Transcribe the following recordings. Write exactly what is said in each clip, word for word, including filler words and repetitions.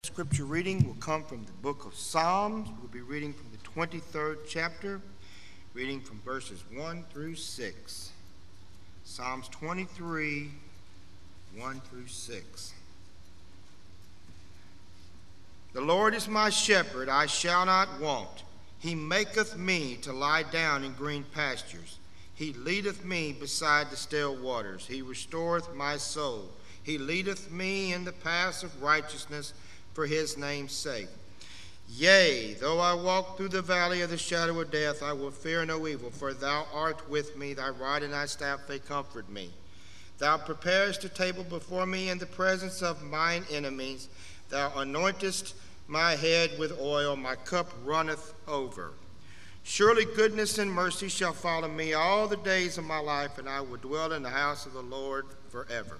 Scripture reading will come from the book of Psalms. We'll be reading from the twenty-third chapter, reading from verses one through six. Psalms twenty-three, one through six. The Lord is my shepherd, I shall not want. He maketh me to lie down in green pastures. He leadeth me beside the still waters. He restoreth my soul. He leadeth me in the paths of righteousness for his name's sake. Yea, though I walk through the valley of the shadow of death, I will fear no evil, for thou art with me. Thy rod and thy staff, they comfort me. Thou preparest a table before me in the presence of mine enemies. Thou anointest my head with oil, my cup runneth over. Surely goodness and mercy shall follow me all the days of my life, and I will dwell in the house of the Lord forever.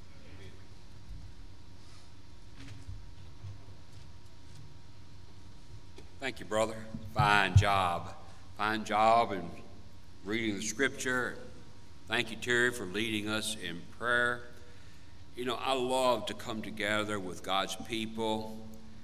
Thank you, brother. Fine job. Fine job in reading the scripture. Thank you, Terry, for leading us in prayer. You know, I love to come together with God's people.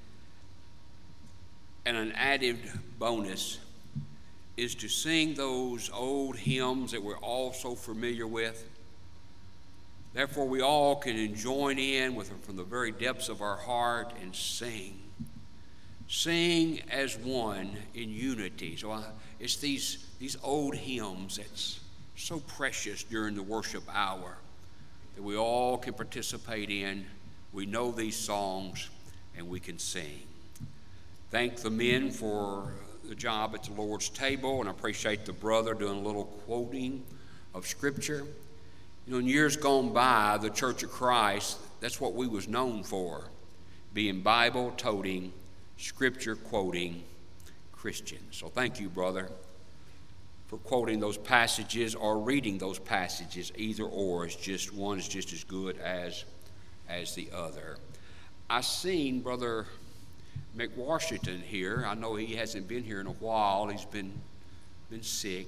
And an added bonus is to sing those old hymns that we're all so familiar with. Therefore, we all can join in with them from the very depths of our heart and sing. Sing as one in unity. So I, it's these, these old hymns that's so precious during the worship hour that we all can participate in. We know these songs and we can sing. Thank the men for the job at the Lord's table, and I appreciate the brother doing a little quoting of Scripture. You know, in years gone by, the Church of Christ, that's what we was known for, being Bible-toting, Scripture-quoting Christians. So thank you, brother, for quoting those passages or reading those passages. Either or is just one is just as good as as the other. I seen Brother McWashington here. I know he hasn't been here in a while. He's been been sick.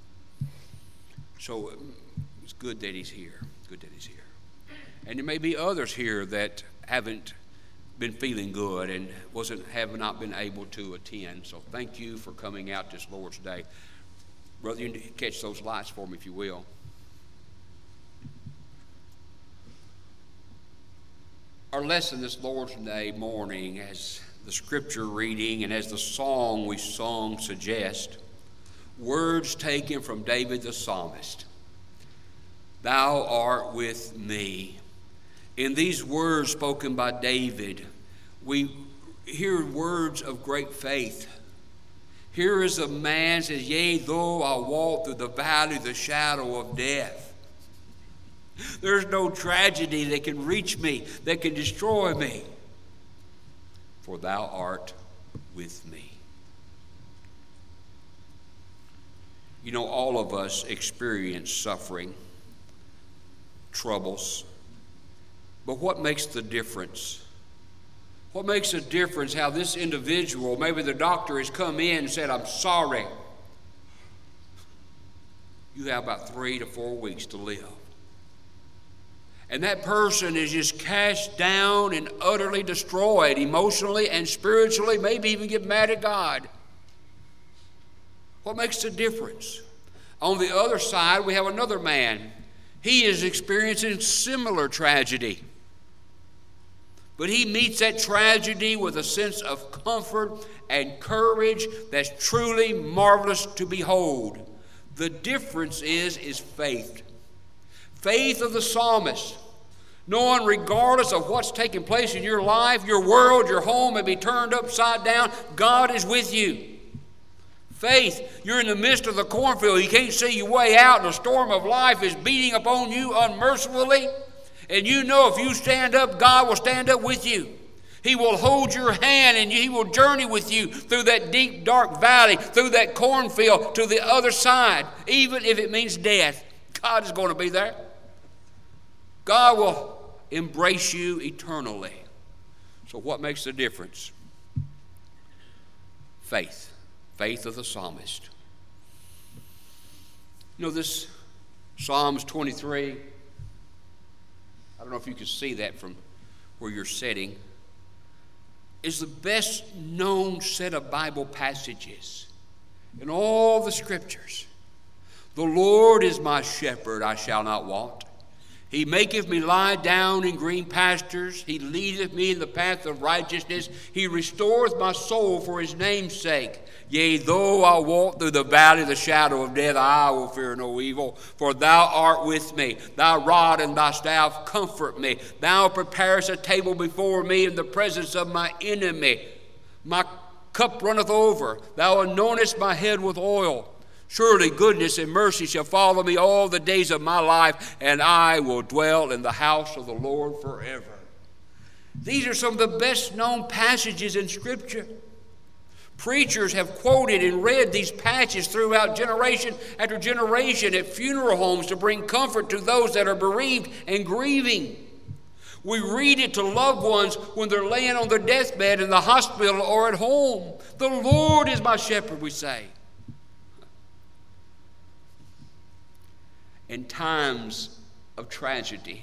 So it's good that he's here. Good that he's here. And there may be others here that haven't been feeling good and wasn't have not been able to attend. So thank you for coming out this Lord's Day. Brother, you can catch those lights for me if you will. Our lesson this Lord's Day morning, as the scripture reading and as the song we sung suggest, words taken from David the psalmist. Thou art with me. In these words spoken by David, we hear words of great faith. Here is a man says, yea, though I walk through the valley of the shadow of death. There's no tragedy that can reach me, that can destroy me. For thou art with me. You know, all of us experience suffering, troubles. But what makes the difference? What makes a difference how this individual, maybe the doctor has come in and said, I'm sorry. You have about three to four weeks to live. And that person is just cast down and utterly destroyed emotionally and spiritually, maybe even get mad at God. What makes the difference? On the other side, we have another man. He is experiencing similar tragedy. But he meets that tragedy with a sense of comfort and courage that's truly marvelous to behold. The difference is, is faith. Faith of the psalmist, knowing regardless of what's taking place in your life, your world, your home may be turned upside down, God is with you. Faith, you're in the midst of the cornfield, you can't see your way out, and the storm of life is beating upon you unmercifully. And you know if you stand up, God will stand up with you. He will hold your hand and He will journey with you through that deep, dark valley, through that cornfield to the other side, even if it means death. God is going to be there. God will embrace you eternally. So what makes the difference? Faith. Faith of the psalmist. You know, this Psalms twenty-three, I don't know if you can see that from where you're sitting. is the best known set of Bible passages in all the scriptures. The Lord is my shepherd, I shall not want. He maketh me lie down in green pastures. He leadeth me in the path of righteousness. He restoreth my soul for his name's sake. Yea, though I walk through the valley of the shadow of death, I will fear no evil, for thou art with me. Thy rod and thy staff comfort me. Thou preparest a table before me in the presence of my enemy. My cup runneth over. Thou anointest my head with oil. Surely goodness and mercy shall follow me all the days of my life, and I will dwell in the house of the Lord forever. These are some of the best known passages in Scripture. Preachers have quoted and read these passages throughout generation after generation at funeral homes to bring comfort to those that are bereaved and grieving. We read it to loved ones when they're laying on their deathbed in the hospital or at home. The Lord is my shepherd, we say. In times of tragedy,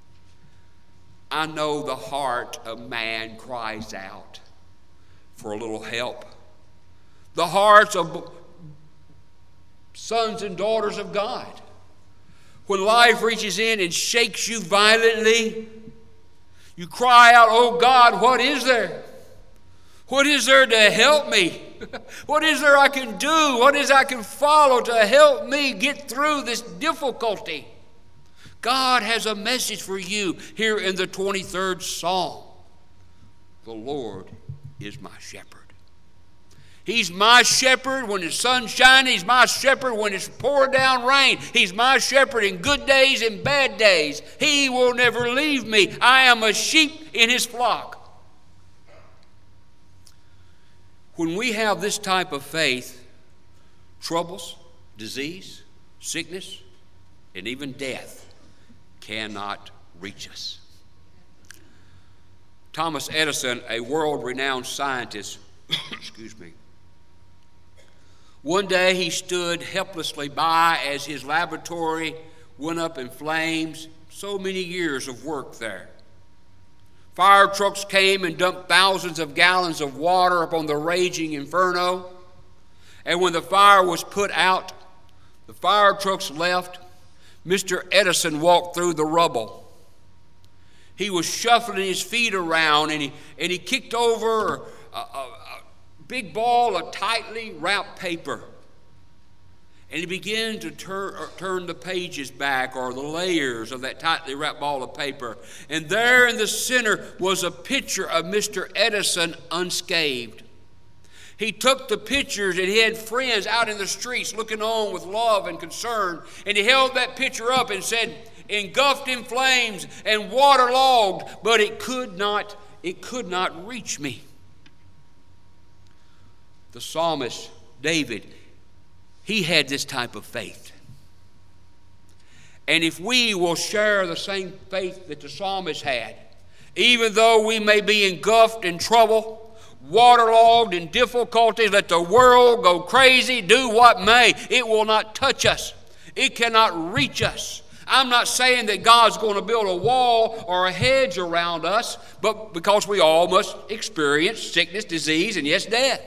I know the heart of man cries out for a little help. The hearts of sons and daughters of God. When life reaches in and shakes you violently, you cry out, "Oh God, what is there? What is there to help me? What is there I can do? What is I can follow to help me get through this difficulty?" God has a message for you here in the twenty-third Psalm. The Lord is my shepherd. He's my shepherd when the sun's shining. He's my shepherd when it's pouring down rain. He's my shepherd in good days and bad days. He will never leave me. I am a sheep in his flock. When we have this type of faith, troubles, disease, sickness, and even death cannot reach us. Thomas Edison, a world-renowned scientist, excuse me, one day he stood helplessly by as his laboratory went up in flames. So many years of work there. Fire trucks came and dumped thousands of gallons of water upon the raging inferno. And when the fire was put out, the fire trucks left, Mister Edison walked through the rubble. He was shuffling his feet around, and he, and he kicked over a, a, a big ball of tightly wrapped paper. And he began to tur- turn the pages back, or the layers of that tightly wrapped ball of paper. And there in the center was a picture of Mister Edison unscathed. He took the pictures, and he had friends out in the streets looking on with love and concern. And he held that picture up and said, "Engulfed in flames and waterlogged, but it could not, it could not reach me." The psalmist David, he had this type of faith. And if we will share the same faith that the psalmist had, even though we may be engulfed in trouble, waterlogged in difficulty, let the world go crazy, do what may, it will not touch us. It cannot reach us. I'm not saying that God's going to build a wall or a hedge around us, but because we all must experience sickness, disease, and yes, death.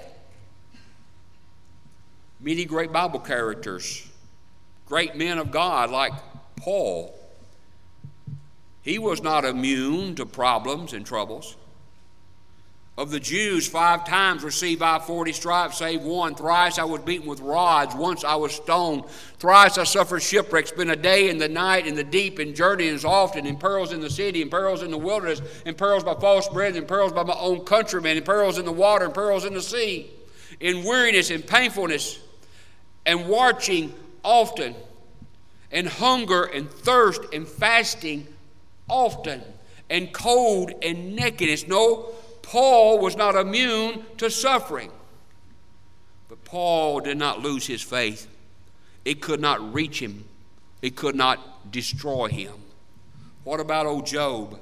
Many great Bible characters, great men of God like Paul, he was not immune to problems and troubles. Of the Jews, five times received I forty stripes, save one. Thrice I was beaten with rods. Once I was stoned. Thrice I suffered shipwreck. Spent a day and the night in the deep, and journeyings often, in perils in the city, and perils in the wilderness, and perils by false brethren, and perils by my own countrymen, and perils in the water, and perils in the sea, in weariness and painfulness, and watching often, and hunger and thirst and fasting often, and cold and nakedness. No, Paul was not immune to suffering. But Paul did not lose his faith. It could not reach him. It could not destroy him. What about old Job?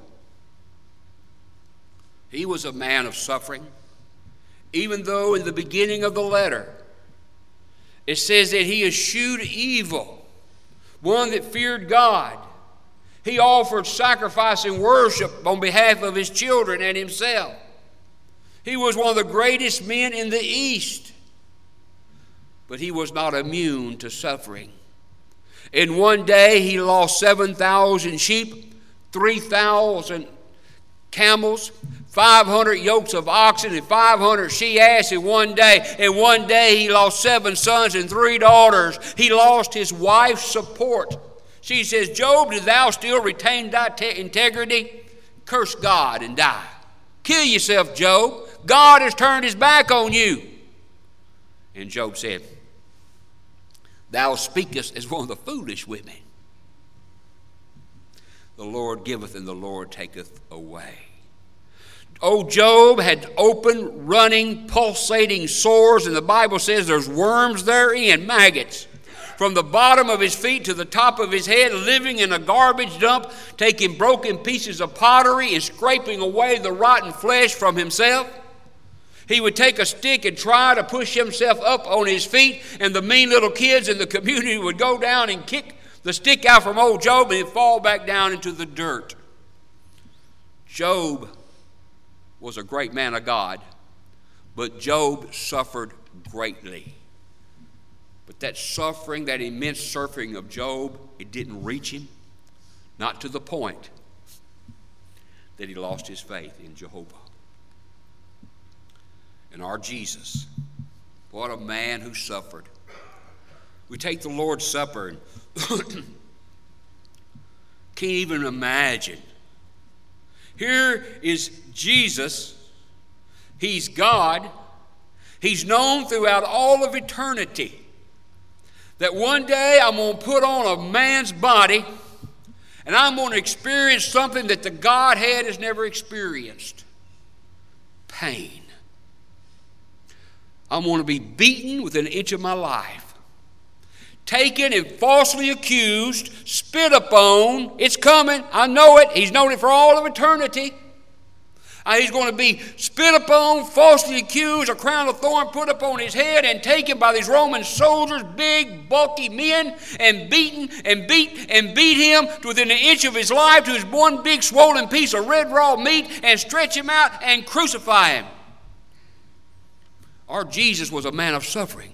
He was a man of suffering. Even though in the beginning of the letter, it says that he eschewed evil, one that feared God. He offered sacrifice and worship on behalf of his children and himself. He was one of the greatest men in the East. But he was not immune to suffering. In one day, he lost seven thousand sheep, three thousand camels, five hundred yokes of oxen, and five hundred she-asses in one day. In one day, he lost seven sons and three daughters. He lost his wife's support. She says, Job, do thou still retain thy te- integrity? Curse God and die. Kill yourself, Job. God has turned his back on you. And Job said, thou speakest as one of the foolish women. The Lord giveth and the Lord taketh away. Oh, Job had open, running, pulsating sores, and the Bible says there's worms therein, maggots, from the bottom of his feet to the top of his head, living in a garbage dump, taking broken pieces of pottery and scraping away the rotten flesh from himself. He would take a stick and try to push himself up on his feet, and the mean little kids in the community would go down and kick the stick out from old Job, and he'd fall back down into the dirt. Job was a great man of God, but Job suffered greatly. But that suffering, that immense suffering of Job, it didn't reach him, not to the point that he lost his faith in Jehovah. And our Jesus, what a man who suffered. We take the Lord's Supper and can't even imagine. Here is Jesus. He's God. He's known throughout all of eternity that one day I'm going to put on a man's body and I'm going to experience something that the Godhead has never experienced. Pain. I'm going to be beaten within an inch of my life. Taken and falsely accused, spit upon. It's coming. I know it. He's known it for all of eternity. Uh, he's going to be spit upon, falsely accused, a crown of thorn put upon his head, and taken by these Roman soldiers, big, bulky men, and beaten and beat and beat him to within an inch of his life to his one big swollen piece of red raw meat, and stretch him out and crucify him. Our Jesus was a man of suffering.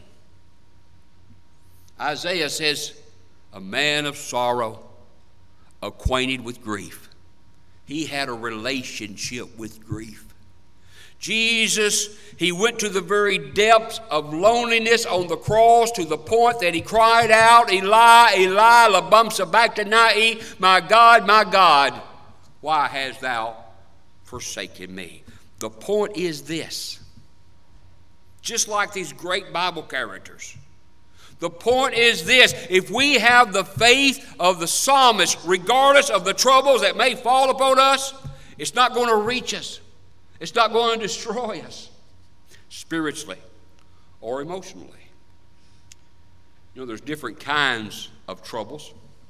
Isaiah says, a man of sorrow, acquainted with grief. He had a relationship with grief. Jesus, he went to the very depths of loneliness on the cross to the point that he cried out, Eli, Eli, lama sabachthani, my God, my God, why hast thou forsaken me? The point is this. Just like these great Bible characters. The point is this. If we have the faith of the psalmist, regardless of the troubles that may fall upon us, it's not going to reach us. It's not going to destroy us spiritually or emotionally. You know, there's different kinds of troubles.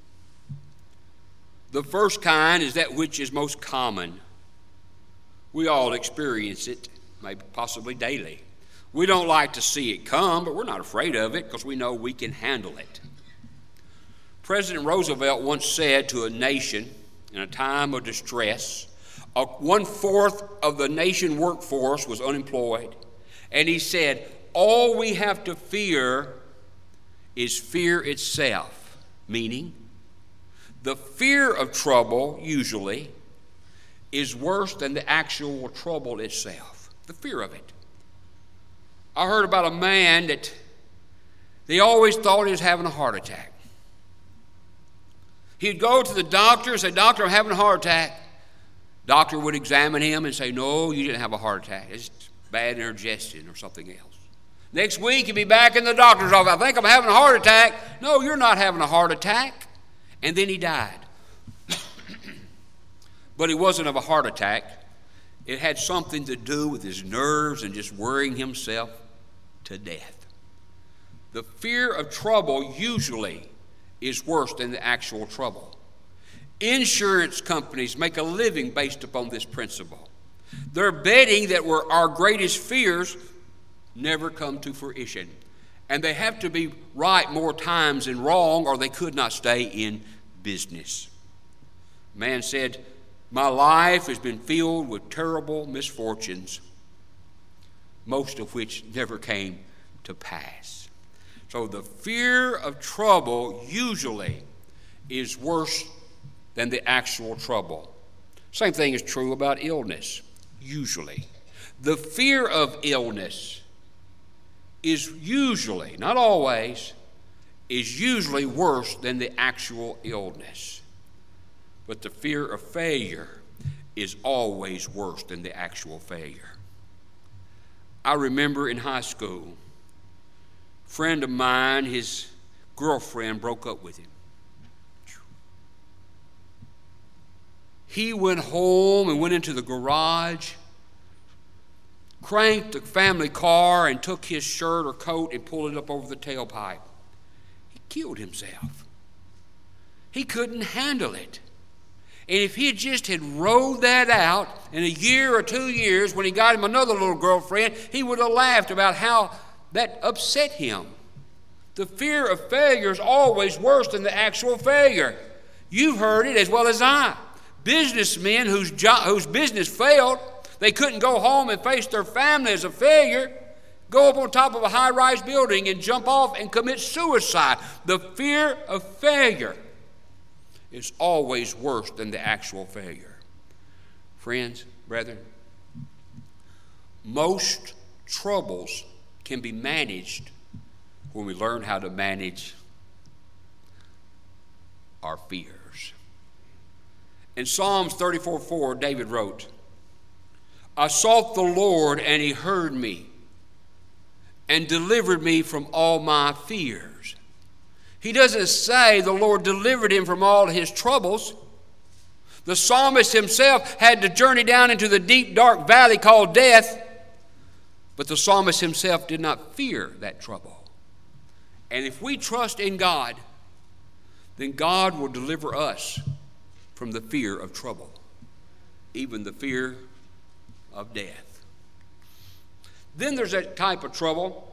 The first kind is that which is most common. We all experience it, maybe possibly daily. We don't like to see it come, but we're not afraid of it because we know we can handle it. President Roosevelt once said to a nation in a time of distress, a one-fourth of the nation workforce was unemployed, and he said, all we have to fear is fear itself, meaning the fear of trouble usually is worse than the actual trouble itself, the fear of it. I heard about a man that they always thought he was having a heart attack. He'd go to the doctor and say, Doctor, I'm having a heart attack. Doctor would examine him and say, no, you didn't have a heart attack. It's bad indigestion or something else. Next week, he'd be back in the doctor's office. I think I'm having a heart attack. No, you're not having a heart attack. And then he died. But it wasn't of a heart attack. It had something to do with his nerves and just worrying himself to death. The fear of trouble usually is worse than the actual trouble. Insurance companies make a living based upon this principle. They're betting that where our greatest fears never come to fruition. And they have to be right more times than wrong, or they could not stay in business. Man said, my life has been filled with terrible misfortunes. most of which never came to pass. So the fear of trouble usually is worse than the actual trouble. Same thing is true about illness, usually. The fear of illness is usually, not always, is usually worse than the actual illness. But the fear of failure is always worse than the actual failure. I remember in high school, a friend of mine, his girlfriend broke up with him. He went home and went into the garage, cranked the family car and took his shirt or coat and pulled it up over the tailpipe. He killed himself. He couldn't handle it. And if he just had rolled that out in a year or two years when he got him another little girlfriend, he would have laughed about how that upset him. The fear of failure is always worse than the actual failure. You've heard it as well as I. Businessmen whose, job, whose business failed, they couldn't go home and face their family as a failure, go up on top of a high-rise building and jump off and commit suicide. The fear of failure is always worse than the actual failure. Friends, brethren, most troubles can be managed when we learn how to manage our fears. In Psalms thirty-four four, David wrote, I sought the Lord, and he heard me and delivered me from all my fears. He doesn't say the Lord delivered him from all his troubles. The psalmist himself had to journey down into the deep, dark valley called death, but the psalmist himself did not fear that trouble. And if we trust in God, then God will deliver us from the fear of trouble, even the fear of death. Then there's that type of trouble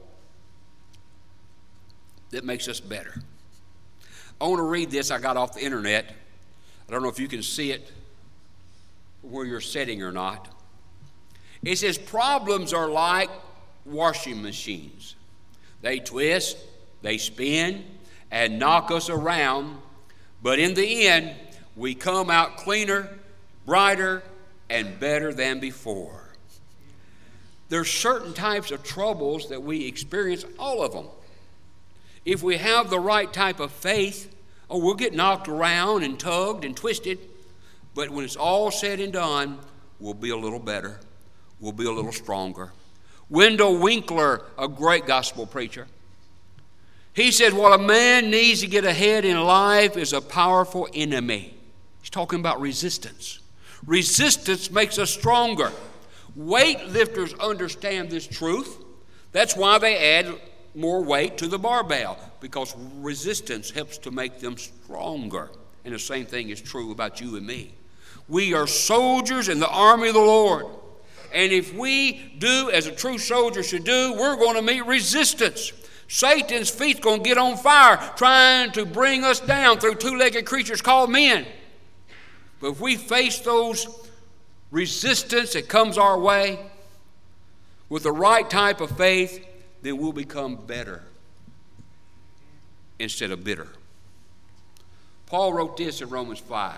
that makes us better. I want to read this I got off the internet. I don't know if you can see it where you're sitting or not. It says, problems are like washing machines. They twist, they spin, and knock us around, but in the end, we come out cleaner, brighter, and better than before. There's certain types of troubles that we experience, all of them. If we have the right type of faith, oh, we'll get knocked around and tugged and twisted, but when it's all said and done, we'll be a little better. We'll be a little stronger. Wendell Winkler, a great gospel preacher, he said, what a man needs to get ahead in life is a powerful enemy. He's talking about resistance. Resistance makes us stronger. Weightlifters understand this truth. That's why they add more weight to the barbell, because resistance helps to make them stronger. And the same thing is true about you and me. We are soldiers in the army of the Lord. And if we do as a true soldier should do, we're going to meet resistance. Satan's feet's going to get on fire trying to bring us down through two-legged creatures called men. But if we face those resistance that comes our way with the right type of faith, then we'll become better instead of bitter. Paul wrote this in Romans five.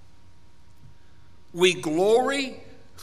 We glory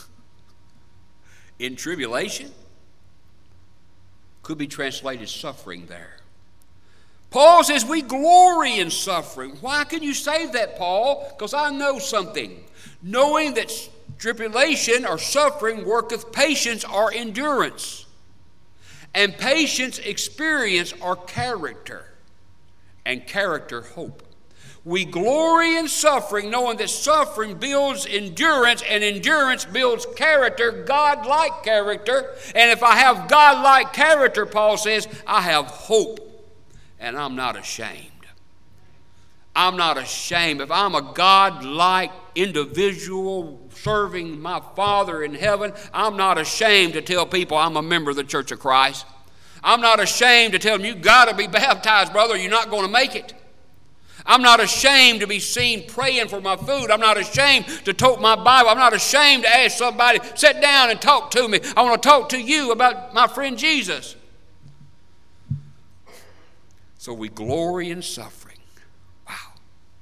in tribulation. Could be translated suffering there. Paul says we glory in suffering. Why can you say that, Paul? Because I know something. Knowing that tribulation or suffering worketh patience or endurance. And patience experience or character. And character hope. We glory in suffering, knowing that suffering builds endurance, and endurance builds character, God-like character. And if I have God-like character, Paul says, I have hope, and I'm not ashamed. I'm not ashamed. If I'm a God-like individual serving my Father in heaven, I'm not ashamed to tell people I'm a member of the Church of Christ. I'm not ashamed to tell them, you've got to be baptized, brother, or you're not going to make it. I'm not ashamed to be seen praying for my food. I'm not ashamed to tote my Bible. I'm not ashamed to ask somebody, sit down and talk to me. I want to talk to you about my friend Jesus. So we glory in suffering. Wow.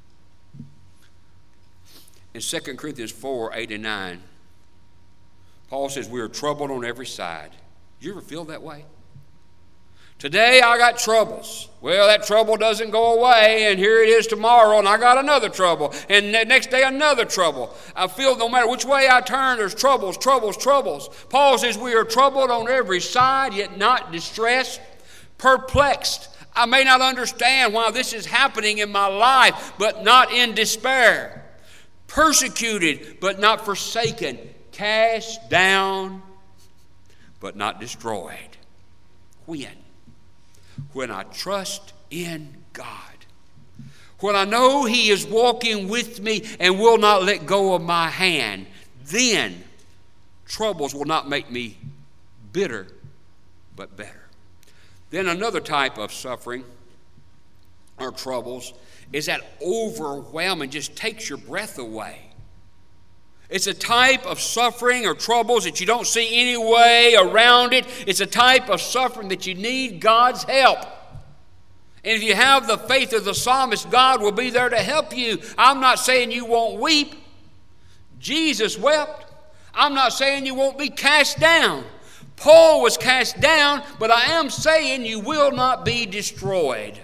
In Second Corinthians four, eight and nine, Paul says we are troubled on every side. You ever feel that way? Today I got troubles. Well, that trouble doesn't go away, and here it is tomorrow, and I got another trouble, and the next day another trouble. I feel no matter which way I turn, there's troubles, troubles, troubles. Paul says we are troubled on every side, yet not distressed, perplexed. I may not understand why this is happening in my life, but not in despair. Persecuted, but not forsaken. Cast down, but not destroyed. When? When I trust in God. When I know He is walking with me and will not let go of my hand, then troubles will not make me bitter, but better. Then another type of suffering or troubles is that overwhelming, just takes your breath away. It's a type of suffering or troubles that you don't see any way around it. It's a type of suffering that you need God's help. And if you have the faith of the psalmist, God will be there to help you. I'm not saying you won't weep. Jesus wept. I'm not saying you won't be cast down. Paul was cast down, but I am saying you will not be destroyed.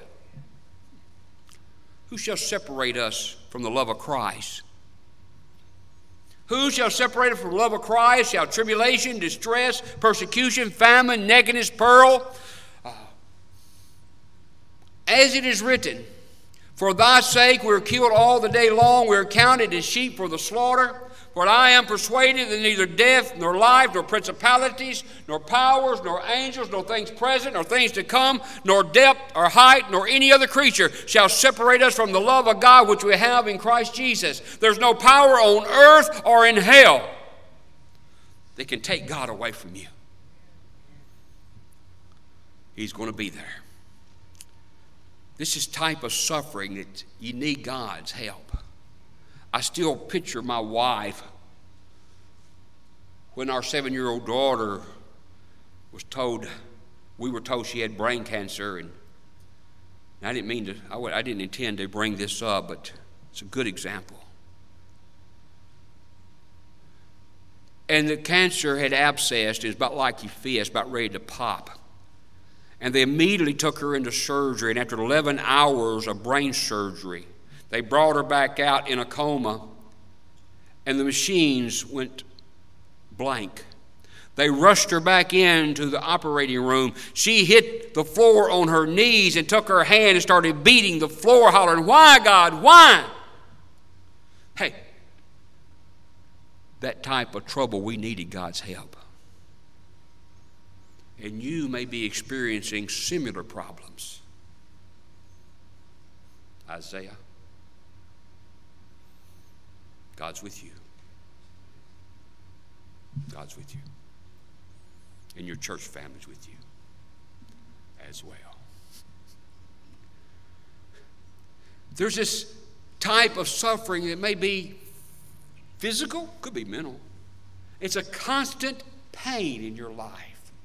Who shall separate us from the love of Christ? Who shall separate us from the love of Christ? Shall tribulation, distress, persecution, famine, nakedness, peril? Uh, as it is written, for thy sake we are killed all the day long. We are counted as sheep for the slaughter. For I am persuaded that neither death, nor life, nor principalities, nor powers, nor angels, nor things present, nor things to come, nor depth, or height, nor any other creature shall separate us from the love of God which we have in Christ Jesus. There's no power on earth or in hell that can take God away from you. He's going to be there. This is type of suffering that you need God's help. I still picture my wife when our seven-year-old daughter was told, we were told she had brain cancer, and I didn't mean to, I, I didn't intend to bring this up, but it's a good example. And the cancer had abscessed. It was about like your fist, about ready to pop. And they immediately took her into surgery, and after eleven hours of brain surgery, they brought her back out in a coma, and the machines went blank. They rushed her back into the operating room. She hit the floor on her knees and took her hand and started beating the floor, hollering, "Why, God, why?" Hey, that type of trouble, we needed God's help. And you may be experiencing similar problems. Isaiah, God's with you. God's with you. And your church family's with you as well. There's this type of suffering that may be physical, could be mental. It's a constant pain in your life.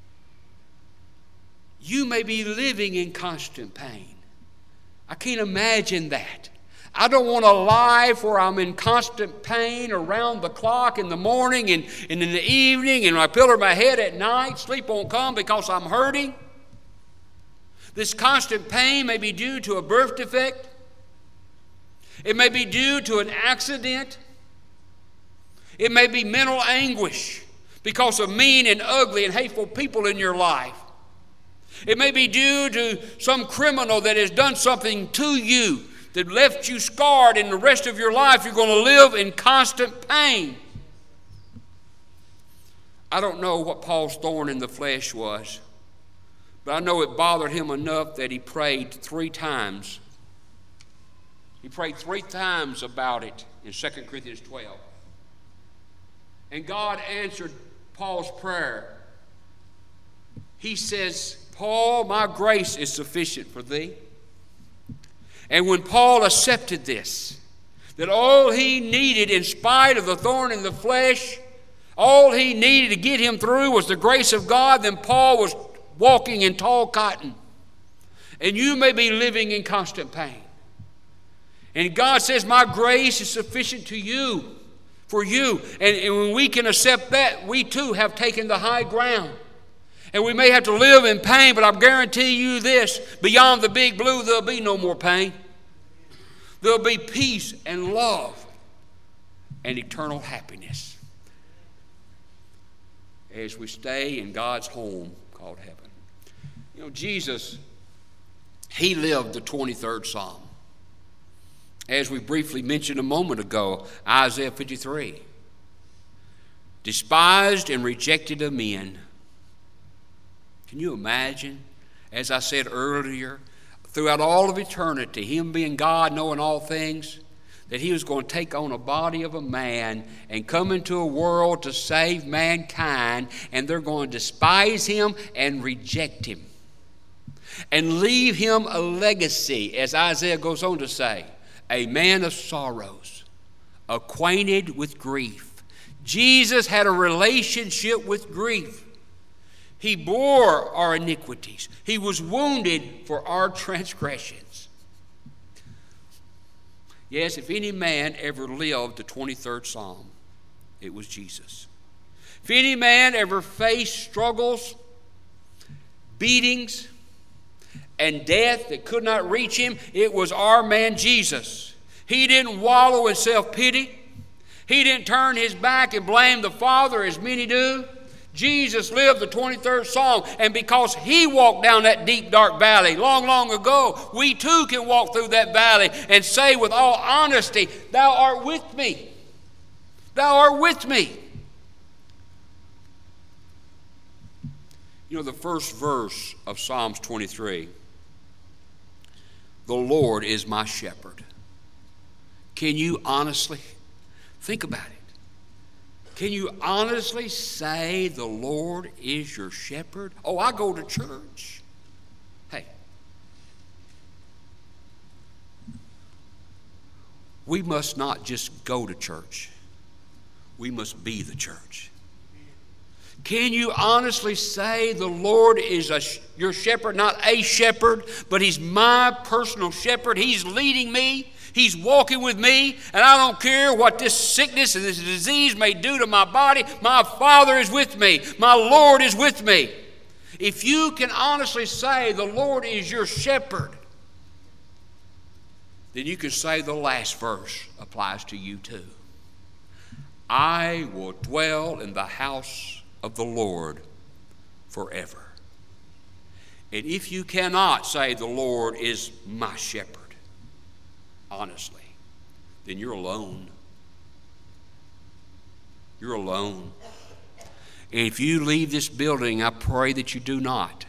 You may be living in constant pain. I can't imagine that. I don't want a life where I'm in constant pain around the clock in the morning and, and in the evening, and I pillow my head at night. Sleep won't come because I'm hurting. This constant pain may be due to a birth defect. It may be due to an accident. It may be mental anguish because of mean and ugly and hateful people in your life. It may be due to some criminal that has done something to you that left you scarred, and the rest of your life you're going to live in constant pain. I don't know what Paul's thorn in the flesh was, but I know it bothered him enough that he prayed three times. He prayed three times about it in Second Corinthians twelve. And God answered Paul's prayer. He says, "Paul, my grace is sufficient for thee." And when Paul accepted this, that all he needed, in spite of the thorn in the flesh, all he needed to get him through was the grace of God, then Paul was walking in tall cotton. And you may be living in constant pain. And God says, my grace is sufficient to you, for you. And, and when we can accept that, we too have taken the high ground. And we may have to live in pain, but I guarantee you this, beyond the big blue, there'll be no more pain. There'll be peace and love and eternal happiness as we stay in God's home called heaven. You know, Jesus, he lived the twenty-third Psalm. As we briefly mentioned a moment ago, Isaiah fifty-three. Despised and rejected of men. Can you imagine, as I said earlier, throughout all of eternity, him being God, knowing all things, that he was going to take on a body of a man and come into a world to save mankind, and they're going to despise him and reject him and leave him a legacy, as Isaiah goes on to say, a man of sorrows, acquainted with grief. Jesus had a relationship with grief. He bore our iniquities. He was wounded for our transgressions. Yes, if any man ever lived the twenty-third Psalm, it was Jesus. If any man ever faced struggles, beatings, and death that could not reach him, it was our man Jesus. He didn't wallow in self-pity. He didn't turn his back and blame the Father as many do. Jesus lived the twenty-third Psalm, and because he walked down that deep, dark valley long, long ago, we too can walk through that valley and say with all honesty, thou art with me. Thou art with me. You know, the first verse of Psalms twenty-three, the Lord is my shepherd. Can you honestly think about it? Can you honestly say the Lord is your shepherd? Oh, I go to church. Hey, we must not just go to church. We must be the church. Can you honestly say the Lord is a, your shepherd, not a shepherd, but he's my personal shepherd? He's leading me. He's walking with me, and I don't care what this sickness and this disease may do to my body. My Father is with me. My Lord is with me. If you can honestly say the Lord is your shepherd, then you can say the last verse applies to you too. I will dwell in the house of the Lord forever. And if you cannot say the Lord is my shepherd, honestly, then you're alone. You're alone. And if you leave this building, I pray that you do not.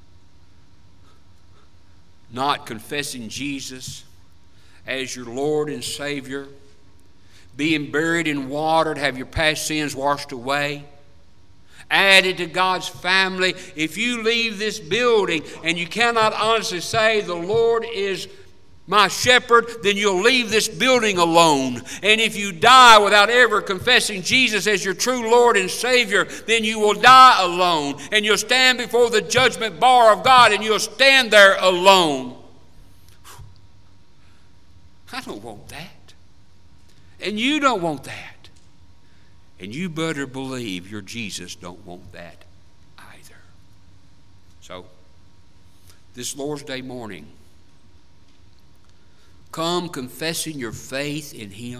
Not confessing Jesus as your Lord and Savior, being buried in water to have your past sins washed away, added to God's family. If you leave this building and you cannot honestly say the Lord is my shepherd, then you'll leave this building alone. And if you die without ever confessing Jesus as your true Lord and Savior, then you will die alone. And you'll stand before the judgment bar of God, and you'll stand there alone. I don't want that. And you don't want that. And you better believe your Jesus don't want that either. So, this Lord's Day morning, come confessing your faith in Him.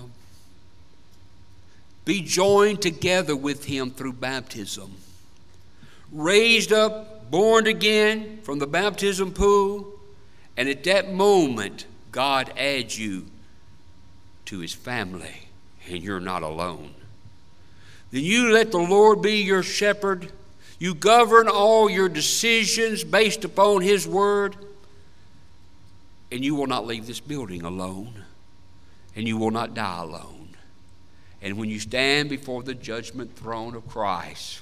Be joined together with Him through baptism. Raised up, born again from the baptism pool, and at that moment, God adds you to His family, and you're not alone. Then you let the Lord be your shepherd. You govern all your decisions based upon His word. And you will not leave this building alone. And you will not die alone. And when you stand before the judgment throne of Christ,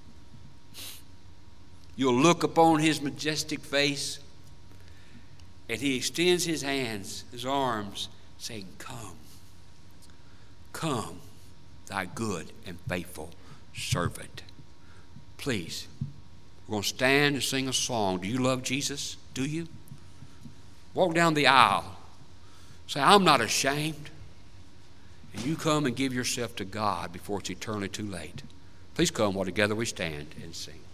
you'll look upon His majestic face, And he extends his hands, his arms, saying, come, come, thy good and faithful servant. Please, we're going to stand and sing a song. Do you love Jesus? Do you? Walk down the aisle. Say, I'm not ashamed. And you come and give yourself to God before it's eternally too late. Please come while together we stand and sing.